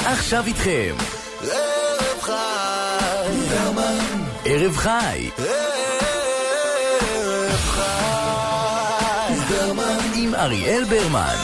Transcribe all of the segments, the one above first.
עכשיו איתכם ערב חי ברמן, ערב חי ערב חי ברמן, עם אריאל ברמן.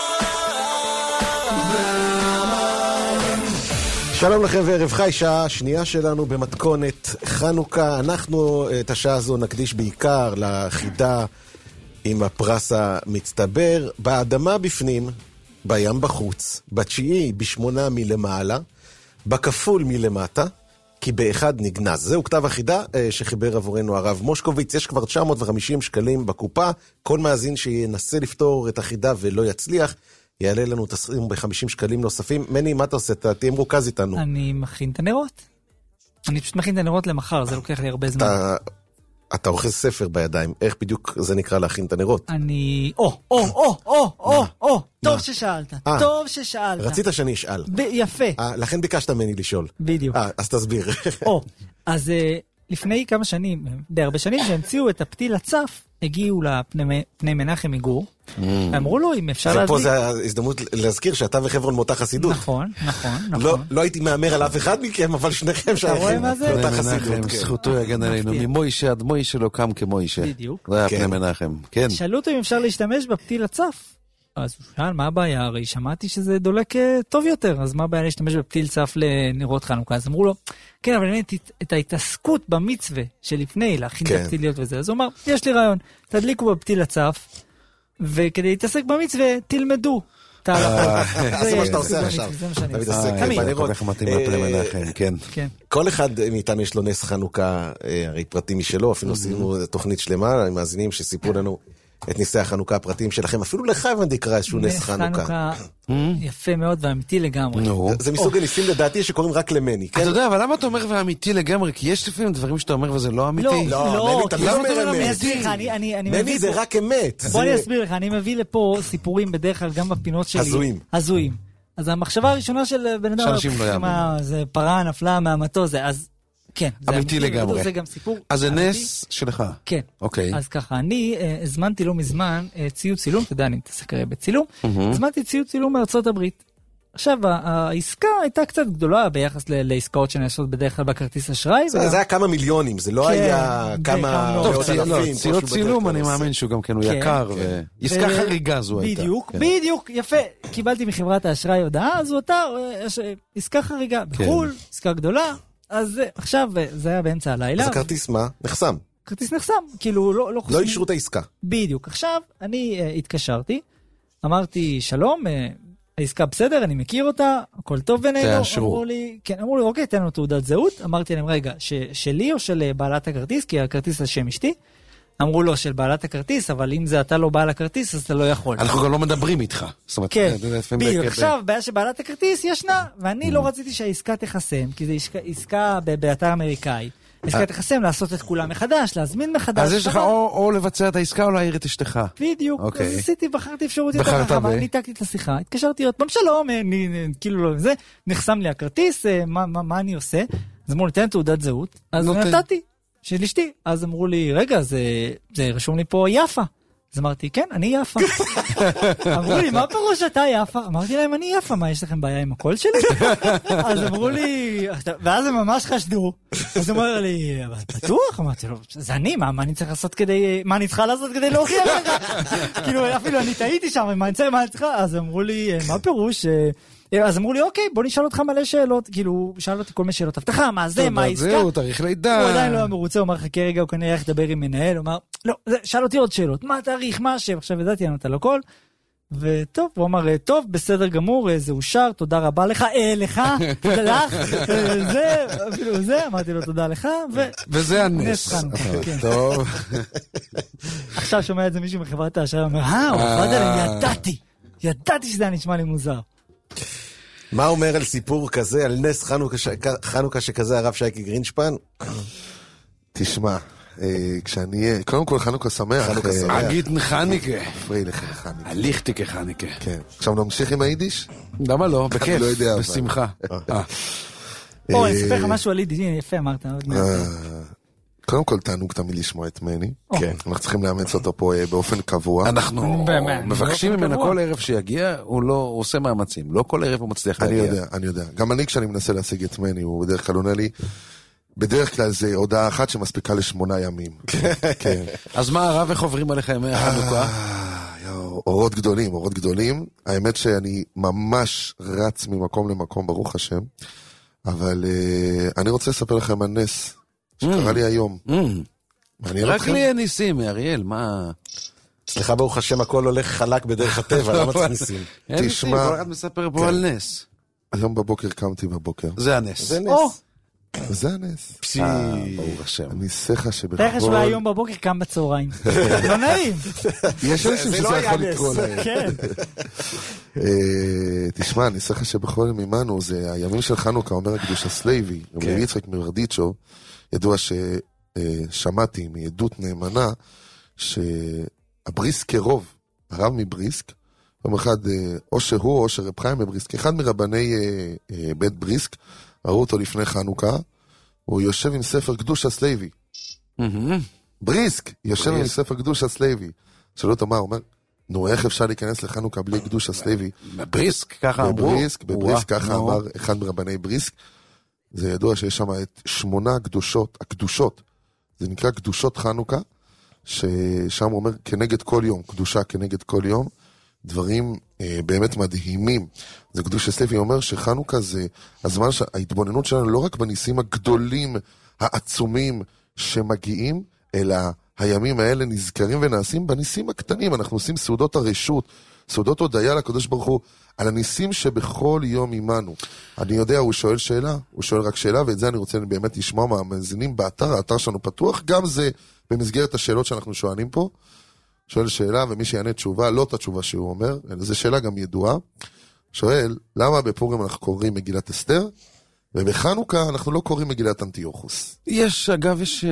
שלום לכם וערב חי, שעה שנייה שלנו במתכונת חנוכה. אנחנו את השעה הזו נקדיש בעיקר לחידה עם הפרס המצטבר, באדמה בפנים, בים בחוץ, בתשיעי בשמונה מלמעלה, בכפול מלמטה, כי באחד נגנז. זהו כתב החידה שחיבר עבורנו הרב מושקוביץ. יש כבר 950 שקלים בקופה. כל מאזין שינסה לפתור את החידה ולא יצליח, יעלה לנו תסכים ב-50 שקלים נוספים. מני, מה אתה עושה? תהיה מרוכז איתנו. אני מכין את הנרות. אני פשוט מכין את הנרות למחר, זה לוקח לי הרבה זמן. אתה אוחז ספר בידיים, איך בדיוק זה נקרא להכין את הנרות? אני... טוב ששאלת, טוב ששאלת. רצית שאני אשאל. יפה. לכן ביקשת ממני לשאול. בדיוק. אז תסביר. אז לפני כמה שנים, די הרבה שנים, שהמציאו את הפתיל הצף, הגיעו לפני מנחם מגור, ואמרו לו אם אפשר להזמין... ופה זה ההזדמנות להזכיר שאתה וחברון מאותה חסידות. נכון. לא הייתי מאמר על אף אחד מכם, אבל שניכם שייכים מאותה חסידות. זכותו יגן עלינו, ממוישה עד מוישה לא קם כמוישה. בדיוק. זה היה פני מנחם, כן. שאלו אותו אם אפשר להשתמש בפתיל הצף. אז הוא שאל, מה הבעיה? הרי שמעתי שזה דולק טוב יותר, אז מה הבעיה להשתמש בפתיל צף לנרות חנוכה? אז אמרו לו, כן, אבל אין את ההתעסקות במצווה שלפני להכין את הפתיליות וזה. אז הוא אמר, יש לי רעיון, תדליקו בפתיל הצף, וכדי להתעסק במצווה, תלמדו. זה מה שאתה עושה עכשיו. אתה מתעסק בנרות. איך מתאים לפני מנחם, כן. כל אחד מאיתנו יש לו נס חנוכה, הרי פרטים משלו, אפילו עשינו תוכנית שלמה, מאזינים שסיפרו לנו את ניסי החנוכה הפרטיים שלכם. אפילו לך הבנתי קרא איזשהו נס חנוכה. יפה מאוד ואמיתי לגמרי. זה מסוג הניסים לדעתי שקוראים רק למני. אתה יודע, אבל למה אתה אומר ואמיתי לגמרי? כי יש לפעמים דברים שאתה אומר וזה לא אמיתי. לא, מני תמיד אומר אמת. מני זה רק אמת. בוא אני אסביר לך, אני מביא לפה סיפורים בדרך כלל גם בפינות שלי. הזויים. אז המחשבה הראשונה של בן אדם, זה פרה נפלה מהמטוס, אז כן. אמיתי לגמרי. זה גם סיפור. אז זה נס שלך. כן. אוקיי. אז ככה, אני הזמנתי לא מזמן ציוד צילום, אתה יודע, אני מתעסק הרי בצילום, הזמנתי ציוד צילום מארצות הברית. עכשיו, העסקה הייתה קצת גדולה ביחס לעסקאות שנעשות בדרך כלל בכרטיס אשראי. זה היה כמה מיליונים, זה לא היה כמה מאות אלפים. ציוד צילום, אני מאמין שהוא גם כן הוא יקר, ועסקה חריגה זו הייתה. בדיוק, יפה. קיבלתי מחברת האשראי הודעה, זו אותה עסקה חריגה. בחול, עסקה גדולה. אז עכשיו, זה היה באמצע הלילה. אז הכרטיס מה? נחסם. כרטיס נחסם, כאילו לא חוסמים. לא אישרו את העסקה. בדיוק. עכשיו, אני התקשרתי, אמרתי, שלום, העסקה בסדר, אני מכיר אותה, הכל טוב בינינו. אמרו לי, אוקיי, תן לנו תעודת זהות. אמרתי להם, רגע, שלי או של בעלת הכרטיס, כי הכרטיס על שם אשתי. אמרו לו של בעלת הכרטיס, אבל אם זה אתה לא בעל הכרטיס, אז אתה לא יכול. אנחנו גם לא מדברים איתך. כן, בדיוק. עכשיו, בעיה שבעלת הכרטיס ישנה, ואני לא רציתי שהעסקה תחסם, כי זו עסקה באתר אמריקאי. עסקה תחסם, לעשות את כולם מחדש, להזמין מחדש. אז יש לך או לבצע את העסקה או להעיר את אשתך. בדיוק. אז בחרתי אפשרות יותר ככה, אבל ניתקתי את השיחה, התקשרתי עוד פעם, שלום, כאילו לא זה, נחסם לי הכרטיס, מה אני עושה? אז אמרו לי, תן תעודת זהות, אז נתתי. של אשתי. אז אמרו לי, רגע, זה רשום לי פה יפה. אז אמרתי, כן, אני יפה. אמרו לי, מה פירוש אתה יפה? אמרתי להם, אני יפה, מה, יש לכם בעיה עם הקול שלי? אז אמרו לי, ואז הם ממש חשדו. אז אמרו לי, בטוח? אמרתי לו, זה אני, מה אני צריך לעשות מה אני צריכה לעשות כדי להוכיח לך? כאילו, אפילו אני טעיתי שם, מה אני צריכה? אז אמרו לי, מה פירוש? אז אמרו לי, אוקיי, בוא נשאל אותך מלא שאלות, כאילו, שאל אותי כל מיני שאלות, הבטחה, מה זה, מה העסקה? זהו, תאריך לידה. הוא עדיין לא היה מרוצה, הוא אמר, חכה רגע, הוא כנראה איך לדבר עם מנהל, הוא אמר, לא, שאל אותי עוד שאלות, מה התאריך, מה השם, עכשיו ידעתי לענות על הכל, וטוב, הוא אמר, טוב, בסדר גמור, זה אושר, תודה רבה לך, לך, לך, זה, אפילו זה, אמרתי לו תודה לך, וזה הנס. טוב. עכשיו שומע את זה מישהו מחברת האשראי, אומר, הוא עבד עליהם, ידעתי שזה נשמע לי מוזר. מה אומר על סיפור כזה, על נס חנוכה שכזה הרב שייקי גרינשפן? תשמע, כשאני אהיה, קודם כל חנוכה שמח. אגיד חניקה. פרי לך חניקה. הליכתי כחניקה. כן. עכשיו נמשיך עם היידיש? למה לא? בכיף, בשמחה. אני אספר לך משהו על יידיש, יפה אמרת. קודם כל תענוג תמיד לשמוע את מני. כן. אנחנו צריכים לאמץ אותו פה באופן קבוע. אנחנו מבקשים ממנו כל ערב שיגיע, הוא עושה מאמצים. לא כל ערב הוא מצליח להגיע. אני יודע. גם אני כשאני מנסה להשיג את מני, הוא בדרך כלל עונה לי, בדרך כלל זה הודעה אחת שמספיקה ל8 ימים. כן. אז מה הרב, איך עוברים עליך ימי החנוכה? אורות גדולים. האמת שאני ממש רץ ממקום למקום, ברוך השם. אבל אני רוצה לספר לכם על נס שקרה לי היום. רק לי אין ניסים, אריאל, מה? סליחה, ברוך השם, הכל הולך חלק בדרך הטבע, למה צריך ניסים? אין ניסים, כל אחד מספר פה על נס. היום בבוקר קמתי בבוקר. זה הנס. זה הנס. ברוך השם. אני שיחה שבכל... תכף היום בבוקר קם בצהריים. לא נעים. יש אנשים שזה יכול לקרוא להם. כן. תשמע, אני שיחה שבכל ממנו, זה הימים של חנוכה, אומר הקדוש הסלייבי, רבי יצחק מברדיצ'ו, ידוע ששמעתי מעדות נאמנה, שהבריסק כרוב, הרב מבריסק, יום אחד, או שהוא או שרב חיים מבריסק, אחד מרבני בית בריסק, ראו אותו לפני חנוכה, הוא יושב עם ספר קדוש הסלייבי. בריסק יושב עם ספר קדוש הסלייבי. שאלו אותו מה, הוא אומר, נו, איך אפשר להיכנס לחנוכה בלי קדוש הסלייבי? בבריסק, ככה אמרו? בבריסק, ככה אמר אחד מרבני בריסק. זה ידוע שיש שם את 8 הקדושות, זה נקרא קדושות חנוכה, ששם הוא אומר כנגד כל יום, קדושה כנגד כל יום, דברים באמת מדהימים. זה קדוש הסלייבי אומר שחנוכה זה הזמן שההתבוננות שלנו לא רק בניסים הגדולים, העצומים שמגיעים, אלא הימים האלה נזכרים ונעשים בניסים הקטנים. אנחנו עושים סעודות הרשות, סעודות הודיה לקדוש ברוך הוא, על הניסים שבכל יום עמנו. אני יודע, הוא שואל שאלה, הוא שואל רק שאלה, ואת זה אני רוצה באמת לשמוע מהמאזינים באתר, האתר שלנו פתוח, גם זה במסגרת השאלות שאנחנו שואלים פה. שואל שאלה, ומי שיענה תשובה, לא את התשובה שהוא אומר, זו שאלה גם ידועה. שואל, למה בפורים אנחנו קוראים מגילת אסתר, ובחנוכה אנחנו לא קוראים מגילת אנטיוכוס? אגב, יש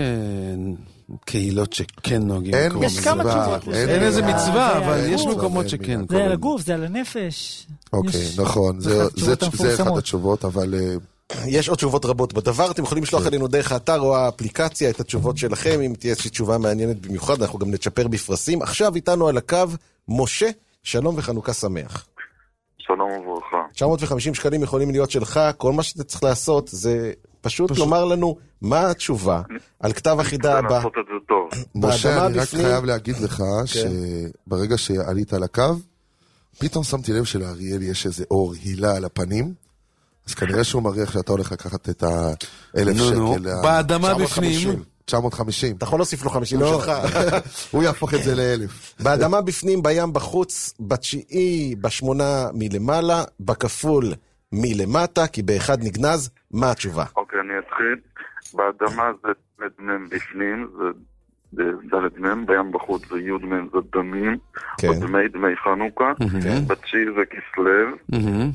קהילות שכן נוהגים. יש כמה תשובות. אין איזה מצווה, אבל יש מקומות שכן. זה על הגוף, זה על הנפש. אוקיי, נכון, זה אחת התשובות, אבל... יש עוד תשובות רבות בדבר, אתם יכולים לשלוח אלינו דרך האתר או האפליקציה את התשובות שלכם, אם תהיה איזושהי תשובה מעניינת במיוחד, אנחנו גם נצ'פר בפרסים. עכשיו איתנו על הקו, משה, שלום וחנוכה שמח. שלום וברכה. 950 שקלים יכולים להיות שלך, כל מה שאתה צריך לעשות זה פשוט לומר לנו מה התשובה על כתב החידה הבא. לעשות את זה טוב. משה, אני רק חייב להגיד לך שברגע שעלית על הקו, פתאום שמתי לב שלאריאל יש איזה אור הילה על הפנים, אז כנראה שהוא מריח שאתה הולך לקחת את 1,000 שקל. באדמה בפנים. 950. אתה יכול להוסיף לו 50 שלך. הוא יהפוך את זה ל1,000. באדמה בפנים, בים בחוץ, ב9, ב8 מלמעלה, בכפול מלמטה, כי באחד נגנז, מה התשובה? אוקיי, אני אתחיל. באדמה זה דמם בפנים, זה ד' מם, בים בחוץ זה י' מם, זה דמים, דמי חנוכה, ב9 זה כסלו,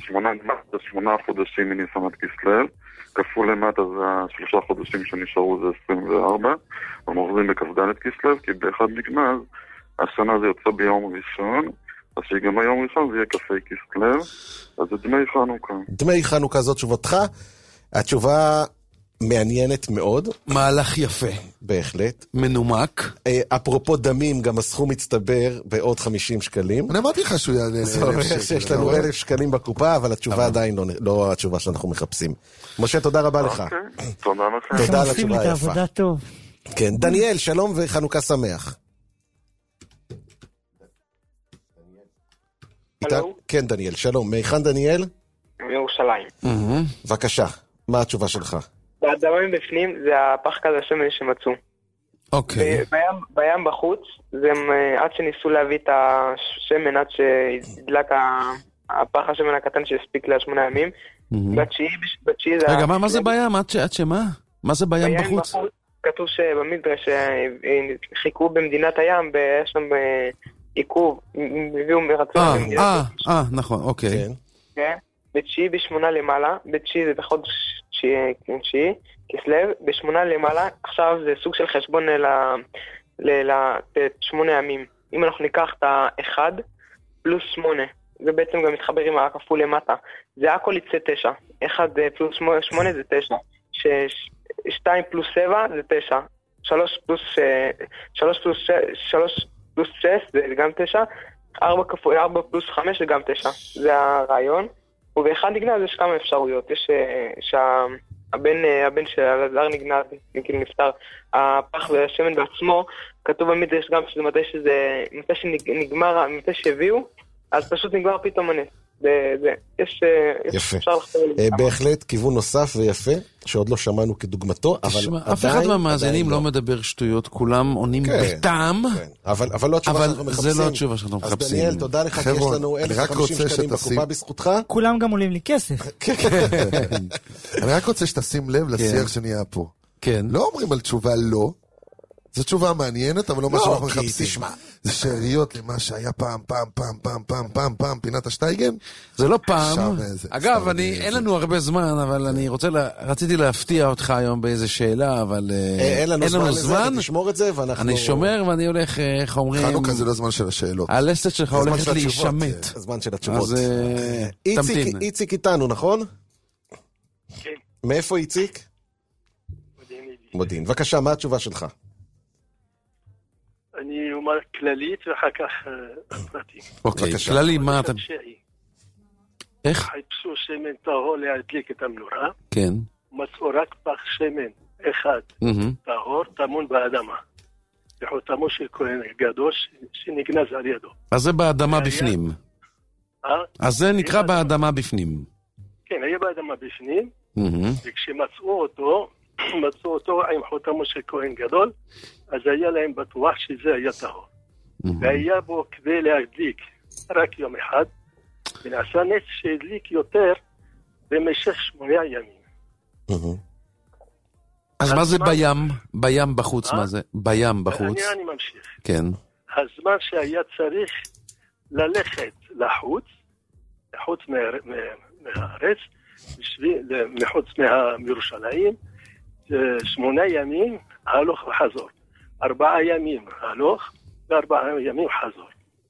8 חודשים מניסן עד כסלו, כפול למטה זה 3 חודשים שנשארו זה 24, אנחנו עוברים בכ"ד כסלו, כי באחד נגנז, השנה זה יוצא ביום ראשון, אז שגם היום ראשון זה יהיה כ"ה כסלו, אז זה דמי חנוכה. דמי חנוכה זאת תשובתך, התשובה מעניינת מאוד. מהלך יפה. בהחלט. מנומק. אפרופו דמים, גם הסכום מצטבר בעוד 50 שקלים. אני אמרתי לך שהוא יעלה ל1,000 שקל. יש לנו 1,000 שקלים בקופה, אבל התשובה עדיין לא התשובה שאנחנו מחפשים. משה, תודה רבה לך. תודה לכם. תודה על התשובה היפה. עבודה טוב. כן, דניאל, שלום וחנוכה שמח. כן, דניאל, שלום. מהיכן דניאל? מירושלים. בבקשה, מה התשובה שלך? באדמה מבפנים זה הפח כזה השמן שמצאו. אוקיי. בים בחוץ, זה עד שניסו להביא את השמן, עד שהדלק הפח השמן הקטן שהספיק ל8 ימים. בתשיעי זה... רגע, מה זה בים? עד שמה? מה זה בים בחוץ? כתוב שבמדרש חיכו במדינת הים, יש שם עיכוב, הביאו מרצון במדינת הים. נכון, אוקיי. כן. בתשיעי ב8 למעלה, בתשיעי זה בחודש תשיעי, כסלו, ב8 למעלה, עכשיו זה סוג של חשבון ל8 ימים. אם אנחנו ניקח את ה1 פלוס 8, זה בעצם גם מתחבר עם הכפול למטה, זה הכל יצא 9, 1 פלוס 8 זה 9, 2 פלוס 7 זה 9, 3 פלוס 6 זה גם 9, 4 פלוס 5 זה גם 9, זה הרעיון. ובאחד נגנז יש כמה אפשרויות, יש שהבן של אלעזר נגנז, כאילו נפטר, הפח והשמן בעצמו, כתוב במית יש גם שזה מתי שנגמר, מתי שהביאו, אז פשוט נגמר פתאום הנס. יפה. בהחלט כיוון נוסף ויפה, שעוד לא שמענו כדוגמתו, אבל אף אחד מהמאזינים לא מדבר שטויות, כולם עונים בטעם, אבל לא התשובה שאנחנו מחפשים. זה לא התשובה שאנחנו מחפשים. אז דניאל, תודה לך, כי יש לנו 1,050 שקלים בקופה בזכותך. כולם גם עולים לי כסף. אני רק רוצה שתשים לב לשיח שנהיה פה. לא אומרים על תשובה לא, זו תשובה מעניינת, אבל לא מה שאנחנו מחפשים. זה שאריות למה שהיה פעם, פינת השטייגן. זה לא פעם. אגב, אין לנו הרבה זמן, אבל רציתי להפתיע אותך היום באיזה שאלה, אבל אין לנו זמן. תשמור את זה, ואנחנו... אני שומר ואני הולך, איך אומרים... חנוכה זה לא זמן של השאלות. הלסת שלך הולכת להישמט. הזמן של התשובות. אז תמתין. איציק איתנו, נכון? כן. מאיפה איציק? מודיעין. בבקשה, מה התשובה שלך? אני אומר כללית ואחר כך פרטים. אוקיי, כללי, מה אתה... איך? חיפשו שמן טהור להדליק את המנורה. כן. מצאו רק פח שמן אחד טהור טמון באדמה. בחותמו של כהן גדול שנגנז על ידו. אז זה באדמה בפנים. אז זה נקרא באדמה בפנים. כן, היה באדמה בפנים, וכשמצאו אותו עם חותמו של כהן גדול, אז היה להם בטוח שזה היה טהור. והיה בו כדי להדליק רק יום אחד, ונעשה נס שהדליק יותר במשך 8 ימים. אז מה זה בים? בים בחוץ, מה זה? בים בחוץ. אני ממשיך. כן. הזמן שהיה צריך ללכת לחוץ מהארץ, מחוץ מירושלים, 8 ימים הלוך וחזור. 4 ימים הלוך ו4 ימים חזור.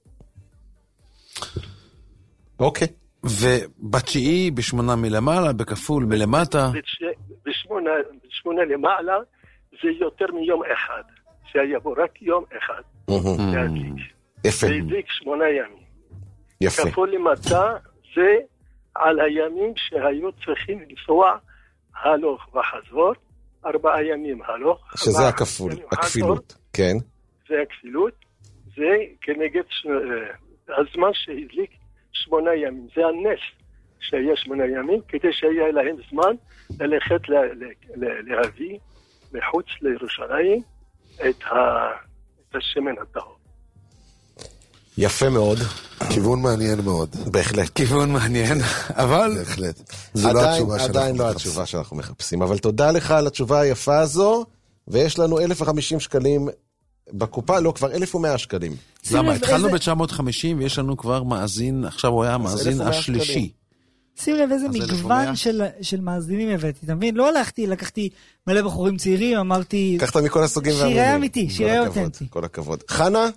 אוקיי. ובתשיעי ב8 מלמעלה, בכפול מלמטה? ב8 למעלה זה יותר מיום אחד. שהיה בו רק יום אחד. להדליק. יפה. להדליק 8 ימים. יפה. כפול למטה זה על הימים שהיו צריכים לנסוע הלוך וחזור. 4 ימים הלוך. שזה הכפילות, כן. זה הכפילות, זה כנגד הזמן שהדליק 8 ימים. זה הנס שהיה 8 ימים, כדי שהיה להם זמן ללכת להביא מחוץ לירושלים את השמן הטהור. יפה מאוד. כיוון מעניין מאוד. בהחלט. כיוון מעניין, אבל... בהחלט. עדיין לא התשובה שאנחנו מחפשים, אבל תודה לך על התשובה היפה הזו, ויש לנו 1,050 שקלים בקופה, לא, כבר 1,100 שקלים. למה? התחלנו ב-950 ויש לנו כבר מאזין, עכשיו הוא היה המאזין השלישי. שים לב איזה מגוון של מאזינים הבאתי, אתה מבין? לא הלכתי, לקחתי מלא בחורים צעירים, אמרתי... לקחת מכל הסוגים והמינים. שירה אמיתי, שירה אותנטי. כל הכבוד. חנה?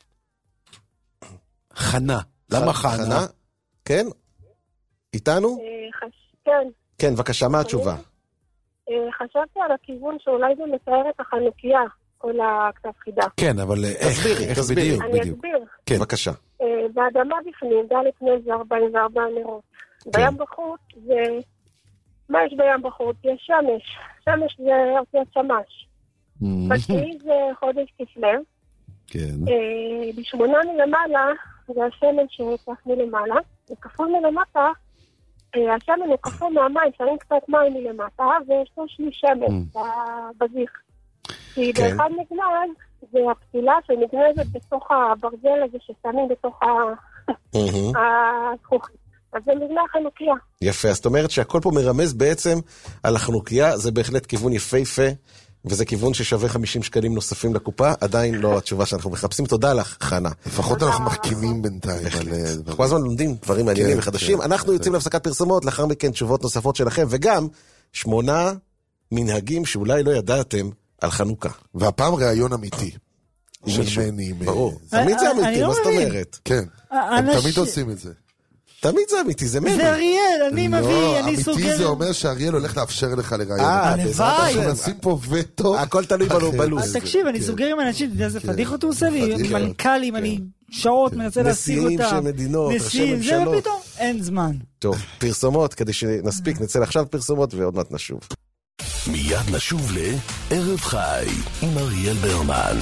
חנה. למה חנה? כן? איתנו? כן. כן, בבקשה, מה התשובה? חשבתי על הכיוון שאולי זה מתאר את החנוכיה, כל הכתב חידה. כן, אבל איך בדיוק? אני אסביר. כן, בבקשה. באדמה בפנים, ד' נס זה 44 נרות. בים בחוץ זה... מה יש בים בחוץ? יש שמש. שמש זה אותיות שמש. בתשיעי זה חודש כסלו. כן. ב8 מלמעלה זה השמן שצריך מלמעלה, וכפול מלמטה, השמן הוא כפול מהמים, שמים קצת מים מלמטה, ויש לו שליש שמן בזיך. כי באחד נגנז, זה הפתילה שנגנזת בתוך הברזל הזה ששמים בתוך הזכוכית. אז זה נגנה חנוכיה. יפה, אז זאת אומרת שהכל פה מרמז בעצם על החנוכיה, זה בהחלט כיוון יפהפה, וזה כיוון ששווה 50 שקלים נוספים לקופה, עדיין לא התשובה שאנחנו מחפשים. תודה לך, חנה. לפחות אנחנו מחכימים בינתיים. אנחנו הזמן לומדים דברים מעניינים וחדשים. אנחנו יוצאים להפסקת פרסומות, לאחר מכן תשובות נוספות שלכם, וגם 8 מנהגים שאולי לא ידעתם על חנוכה. והפעם ראיון אמיתי. של מני. ברור. תמיד זה אמיתי, מה זאת אומרת? כן, הם תמיד עושים את זה. תמיד זה אמיתי, זה מרי. זה אריאל, אני מביא, אני סוגר. אמיתי זה אומר שאריאל הולך לאפשר לך לראיין. הלוואי. אנחנו נשים פה וטו. הכל תלוי בלוז. תקשיב, אני סוגר עם אנשים, אתה יודע איזה פדיחות הוא עושה לי, מנכ"לים, אני שעות מנסה להשיג אותם. נשיאים של מדינות, ראשי ממשלות. זה ופתאום אין זמן. טוב, פרסומות, כדי שנספיק, נצא עכשיו פרסומות ועוד מעט נשוב. מיד נשוב לערב חי עם אריאל ברמן.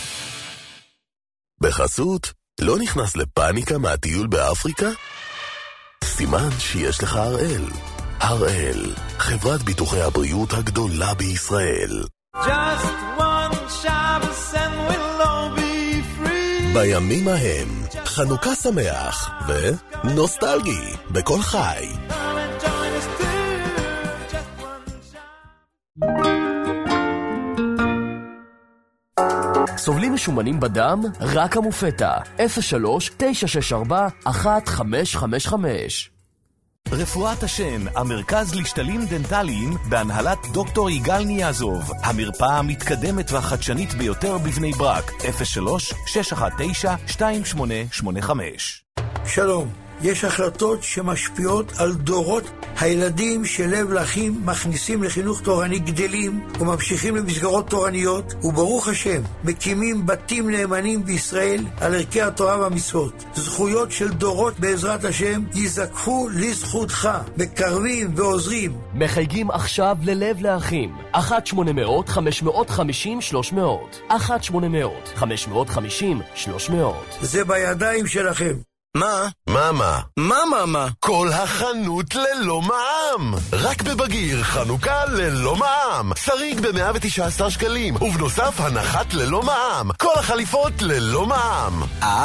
בחסות, לא נכנס לפאניקה מהטיול באפריקה? סימן שיש לך הראל. הראל, חברת ביטוחי הבריאות הגדולה בישראל. בימים ההם, חנוכה שמח ונוסטלגי בכל חי. סובלים משומנים בדם? רק המופטה 03-964-1555. רפואת השן, המרכז לשתלים דנטליים בהנהלת דוקטור יגאל ניאזוב, המרפאה המתקדמת והחדשנית ביותר בבני ברק. 03-619-2885. שלום, יש החלטות שמשפיעות על דורות. הילדים שלב לאחים מכניסים לחינוך תורני גדלים וממשיכים למסגרות תורניות, וברוך השם מקימים בתים נאמנים בישראל על ערכי התורה והמצוות. זכויות של דורות בעזרת השם יזקפו לזכותך, מקרבים ועוזרים. מחייגים עכשיו ללב לאחים 1-800-550-300 1-800-550-300. זה בידיים שלכם. מה? כל החנות ללא מע"מ. רק בבגיר חנוכה ללא מע"מ. שריג ב-119 שקלים, ובנוסף הנחת ללא מע"מ. כל החליפות ללא מע"מ.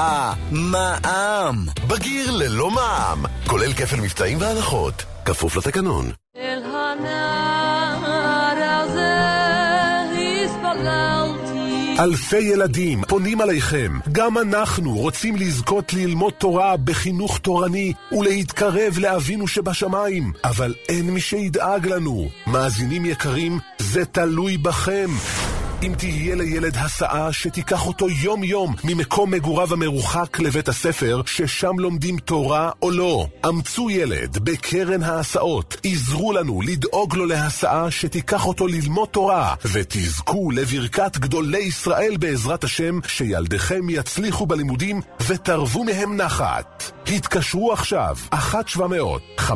מע"מ. בגיר ללא מע"מ, כולל כפל מבצעים והנחות, כפוף לתקנון. אל הנער הזה הספללתי. אלפי ילדים פונים עליכם. גם אנחנו רוצים לזכות ללמוד תורה בחינוך תורני ולהתקרב לאבינו שבשמיים, אבל אין מי שידאג לנו. מאזינים יקרים, זה תלוי בכם. אם תהיה לילד הסעה שתיקח אותו יום יום ממקום מגוריו המרוחק לבית הספר ששם לומדים תורה או לא, אמצו ילד בקרן ההסעות, עזרו לנו לדאוג לו להסעה שתיקח אותו ללמוד תורה, ותזכו לברכת גדולי ישראל בעזרת השם, שילדיכם יצליחו בלימודים ותרבו מהם נחת. התקשרו עכשיו 1-700-50-66-22.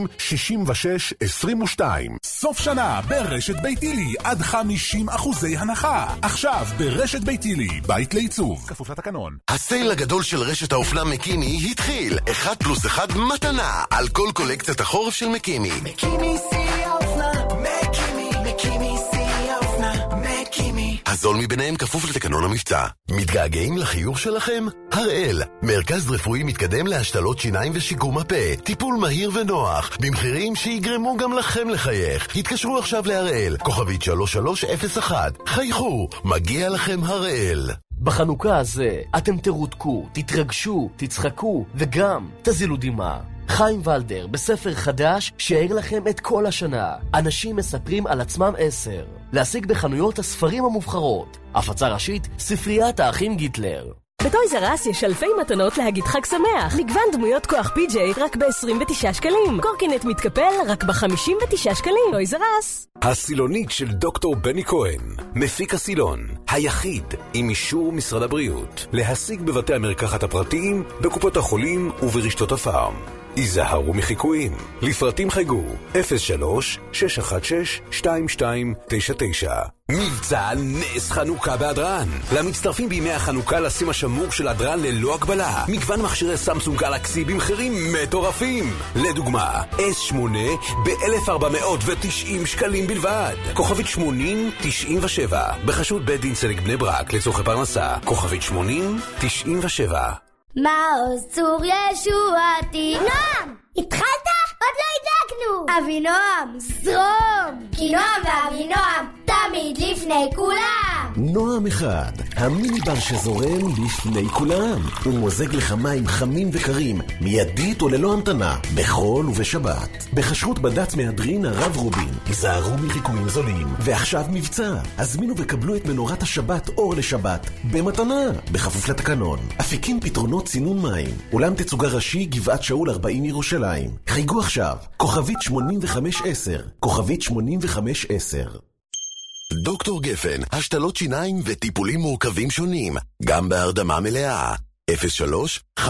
סוף שנה ברשת ביתילי עד 50% הנחה. עכשיו ברשת ביתילי, בית לעיצוב, כפוף לתקנון. הסייל הגדול של רשת האופנה מקימי התחיל. 1+1 מתנה על כל קולקציית החורף של מקימי. מקימי שיא האופנה, מקימי שיא האופנה, מקימי. הזול מביניהם כפוף לתקנון המבצע. מתגעגעים לחיוך שלכם? הראל, מרכז רפואי מתקדם להשתלות שיניים ושיקום הפה. טיפול מהיר ונוח, במחירים שיגרמו גם לכם לחייך. התקשרו עכשיו להראל, כוכבית 3301. חייכו, מגיע לכם הראל. בחנוכה הזה אתם תרותקו, תתרגשו, תצחקו וגם תזילו דמעה. חיים ולדר בספר חדש שער לכם את כל השנה. אנשים מספרים על עצמם 10. להשיג בחנויות הספרים המובחרות. הפצה ראשית, ספריית האחים גיטלר. בטויז אר אס יש אלפי מתנות להגיד חג שמח. מגוון דמויות כוח פי-ג'יי רק ב-29 שקלים. קורקינט מתקפל רק ב-59 שקלים. טויז אר אס. הסילונית של דוקטור בני כהן, מפיק הסילון, היחיד עם אישור משרד הבריאות, להשיג בבתי המרקחת הפרטיים, בקופות החולים וברשתות הפארם. היזהרו מחיקויים. לפרטים חייגו 03-616-2299. מבצע נס חנוכה באדרן. למצטרפים בימי החנוכה לשים השמור של אדרן ללא הגבלה. מגוון מכשירי סמסונג גלקסי במחירים מטורפים. לדוגמה, S8 ב-1490 שקלים בלבד. כוכבית 8097. בחשות בית דין צדק בני ברק לצורכי פרנסה. כוכבית 8097. מעוז צור ישועתי. נועם! התחלת? עוד לא הדלקנו! אבינועם, זרום! כי נועם ואבינועם תמיד לפני כולם! נועם אחד, המיניבר שזורם בפני כולם. הוא מוזג לך מים חמים וקרים, מיידית וללא המתנה, בחול ובשבת. בחשרות בד"ץ מהדרין הרב רובין, היזהרו מחיקויים זולים. ועכשיו מבצע, הזמינו וקבלו את מנורת השבת אור לשבת, במתנה, בכפוף לתקנון. אפיקים פתרונות צינון מים, אולם תצוגה ראשי גבעת שאול 40 ירושלים. חייגו עכשיו, כוכבית 8510, כוכבית 8510. דוקטור גפן, השתלות שיניים וטיפולים מורכבים שונים, גם בהרדמה מלאה. 03-570-7575.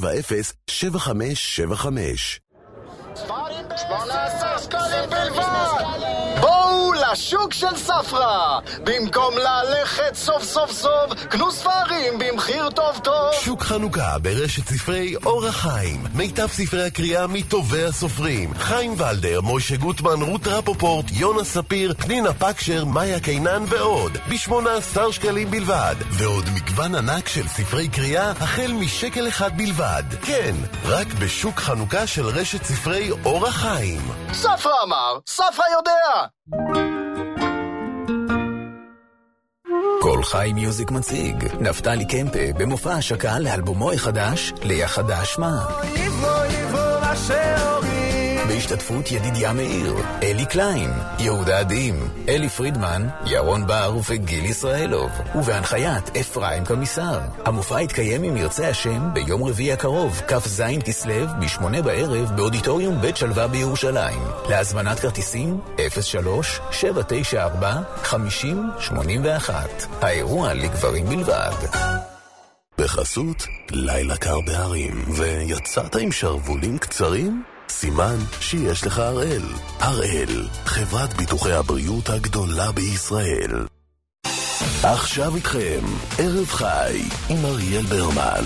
18 שקלים בלבד! בואו לשוק של ספרה! במקום ללכת סוף סוף סוף, קנו ספרים במחיר טוב טוב! שוק חנוכה ברשת ספרי אור החיים. מיטב ספרי הקריאה מטובי הסופרים. חיים ולדר, מוישה גוטמן, רות רפופורט, יונה ספיר, פנינה פקשר, מאיה קינן ועוד. ב-18 שקלים בלבד. ועוד מגוון ענק של ספרי קריאה החל משקל אחד בלבד. כן, רק בשוק חנוכה של רשת ספרי אור החיים. ספרה אמר, ספרה יודע! כל חי מיוזיק מציג נפתלי קמפה במופע השקה לאלבומו החדש ליה חדש מה בהשתתפות ידידיה מאיר, אלי קליין, יהודה עדים, אלי פרידמן, ירון בר וגיל ישראלוב, ובהנחיית אפרים קמיסר. המופע יתקיים אם ירצה השם ביום רביעי הקרוב, כ"ז כסלו, ב8 בערב באודיטוריום בית שלווה בירושלים. להזמנת כרטיסים 03-794-5081. האירוע לגברים בלבד. בחסות לילה קר בהרים, ויצאת עם שרבולים קצרים? סימן שיש לך הראל. הראל, חברת ביטוחי הבריאות הגדולה בישראל. עכשיו איתכם, ערב חי עם אריאל ברמן.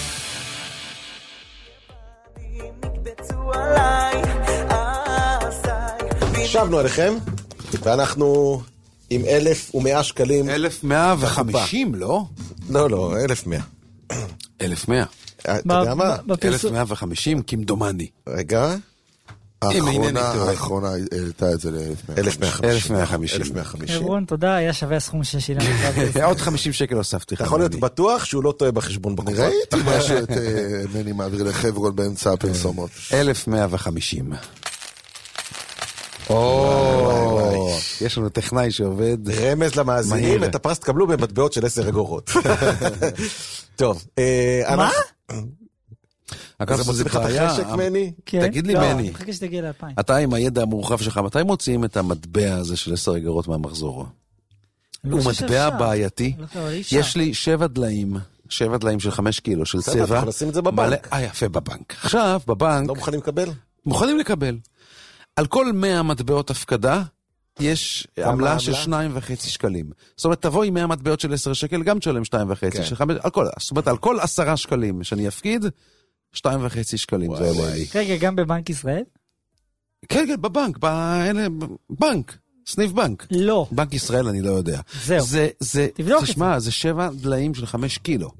שבנו עליכם, ואנחנו עם 1,100 שקלים. 1,150, לא? לא, 1,100. 1,100. אתה יודע מה? 1,150 כמדומני. רגע. האחרונה העלתה את זה ל-1,150. 1,150. חברון, תודה, היה שווה הסכום ששילם. עוד 50 שקל הוספתי. אתה יכול להיות בטוח שהוא לא טועה בחשבון בקופות. ראיתי משהו את מני מעביר לחברון באמצע הפרסומות. 1,150. יש לנו טכנאי שעובד. רמז למאזינים, את הפרס תקבלו במטבעות של 10 אגורות. טוב. מה? זה מוצאים לך את החשק, מני? תגיד לי, מני. חכה שתגיע ל-2000. אתה עם הידע המורחב שלך, מתי מוציאים את המטבע הזה של 10 אגורות מהמחזור? הוא מטבע בעייתי. יש לי 7 דליים של 5 קילו של צבע. אתה יכול לשים את זה בבנק. יפה, בבנק. עכשיו, בבנק... לא מוכנים לקבל? מוכנים לקבל. על כל 100 מטבעות הפקדה, יש עמלה של 2.5 שקלים. זאת אומרת, תבוא עם 100 מטבעות של 10 שקל, גם תשלם 2.5. זאת אומרת, על כל 10 שקלים שאני אפקיד, 2.5 שקלים. רגע, גם בבנק ישראל? כן, בבנק, בנק, סניף בנק. לא. בנק ישראל אני לא יודע. זהו. תבדוק את זה. תשמע, זה 7 דליים של 5 קילו.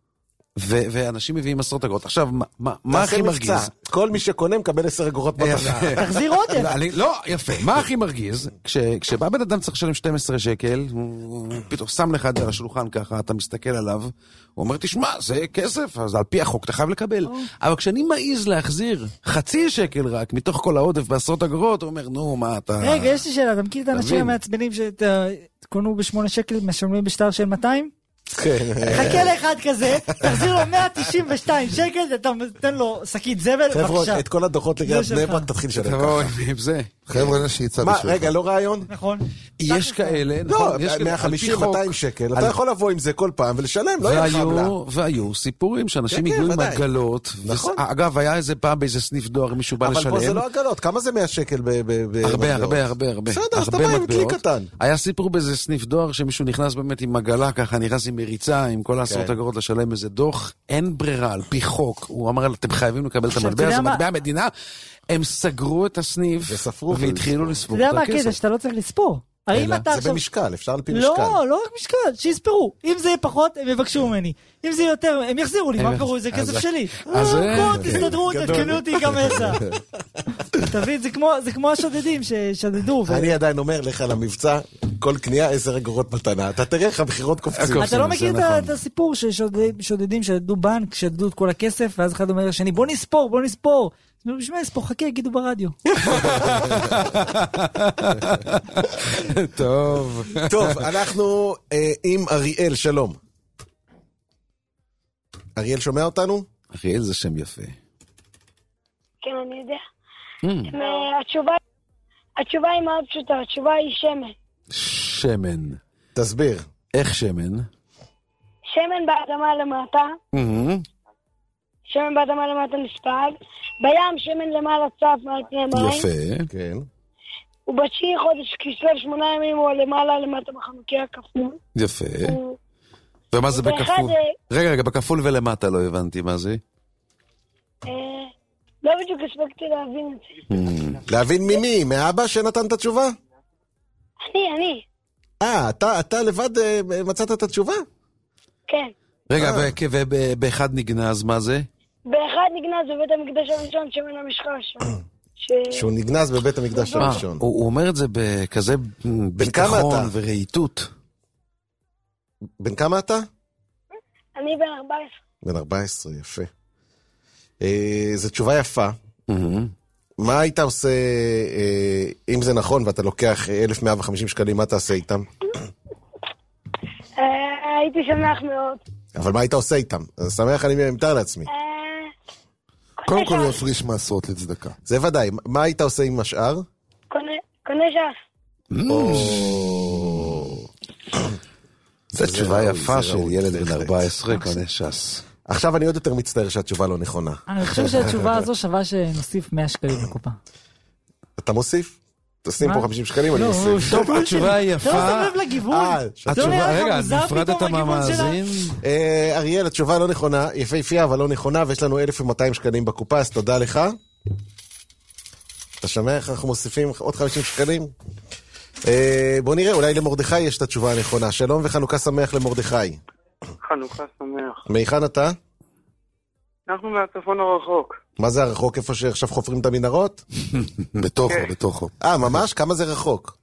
ואנשים מביאים 10 אגורות. עכשיו, מה הכי מרגיז? כל מי שקונה מקבל 10 אגורות בבנק. תחזיר עוד. לא, יפה. מה הכי מרגיז? כשבא בן אדם צריך לשלם 12 שקל, הוא פתאום שם לך את זה על השולחן ככה, אתה מסתכל עליו, הוא אומר, תשמע, זה כסף, אז על פי החוק אתה חייב לקבל. אבל כשאני מעיז להחזיר 0.5 שקל רק, מתוך כל העודף ב10 אגורות, הוא אומר, נו, מה אתה... רגע, יש לי שאלה, אתה מכיר את האנשים המעצבנים שקונו ב8 שקל, משלמים בשטר של 200? חכה לאחד כזה, תחזיר לו 192 שקל, אתה נותן לו שקית זבל, חבר'ה, את כל הדוחות לגבי בני ברק תתחיל לשלם ככה. חבר'ה, שיצא בשביל. רגע, לא רעיון? נכון. יש כאלה, לא, 150-200 שקל, אתה יכול לבוא עם זה כל פעם ולשלם, לא יהיה חבלה. והיו סיפורים שאנשים הגיעו עם עגלות, אגב, היה איזה פעם באיזה סניף דואר, מישהו בא לשלם. אבל פה זה לא עגלות, כמה זה 100 שקל? הרבה. בסדר, אז אתה בא עם כלי קטן. היה סיפור באיזה סניף דואר שמישהו נכנס באמת עם עגלה ככה, נכנס עם מריצה, עם כל 10 אגורות לשלם איזה דוח, אין ברירה, על פי חוק. הוא אמר, אתם חייבים לקבל את המטבע, זה מטבע המדינה. הם סגרו את הסניף והתחילו לספור את הכסף. אתה יודע מה הקטע, שאתה לא צריך לספור. זה במשקל, אפשר על פי משקל. לא רק משקל, שיספרו. אם זה יהיה פחות, הם יבקשו ממני. אם זה יותר, הם יחזירו לי, מה קראו? זה כסף שלי. תסתדרו, תתקנו אותי גם איזה. תבין, זה כמו השודדים ששדדו. אני עדיין אומר לך למבצע, כל קנייה 10 אגורות מתנה. אתה תראה איך הבחירות קופצים. אתה לא מכיר את הסיפור ששודדים שדדו בנק, שדדו את כל הכסף, ואז אחד אומר לשני, בוא נספור. בשביל לספור, חכה, יגידו ברדיו. טוב, אנחנו עם אריאל, שלום. אריאל שומע אותנו? אריאל זה שם יפה. כן, אני יודע. התשובה היא מאוד פשוטה, התשובה היא שמן. שמן. תסביר. איך שמן? שמן באדמה למטה. שמן באדמה למטה נספג. בים שמן למעלה צף מעל פני מים. יפה, כן. ובתשיעי חודש כסלו 8 ימים הוא למעלה למטה בחנוכיה כפול. יפה. ומה זה בכפול? רגע, בכפול ולמטה לא הבנתי מה זה. לא בדיוק הספקתי להבין את זה. להבין ממי? מאבא שנתן את התשובה? אני. אתה לבד מצאת את התשובה? כן. רגע, ובאחד נגנז מה זה? באחד נגנז בבית המקדש הראשון שמן המשחש. שהוא נגנז בבית המקדש הראשון. הוא אומר את זה בכזה ביטחון ורהיטות. בן כמה אתה? אני בן 14. בן 14, יפה. זו תשובה יפה. מה היית עושה, אם זה נכון ואתה לוקח 1,150 שקלים, מה תעשה איתם? הייתי שמח מאוד. אבל מה היית עושה איתם? שמח אני מתאר לעצמי. קודם כל יפריש מעשרות לצדקה. זה ודאי. מה היית עושה עם השאר? קונה ש"ס. זו תשובה יפה של ילד בן 14, קונה ש"ס. עכשיו אני עוד יותר מצטער שהתשובה לא נכונה. אני חושב שהתשובה הזו שווה שנוסיף 100 שקלים לקופה. אתה מוסיף? תשים פה 50 שקלים, אני אוסיף. טוב, התשובה היא יפה. לא סבב לגיוון. רגע, נפרדת מהמאזין. אריאל, התשובה לא נכונה, יפהפייה אבל לא נכונה, ויש לנו 1,200 שקלים בקופה, אז תודה לך. אתה שומע איך אנחנו מוסיפים עוד 50 שקלים? בוא נראה, אולי למרדכי יש את התשובה הנכונה. שלום וחנוכה שמח למרדכי. חנוכה שמח. מהיכן אתה? אנחנו מהצפון הרחוק. מה זה הרחוק? איפה שעכשיו חופרים את המנהרות? בתוכו. ממש? כמה זה רחוק?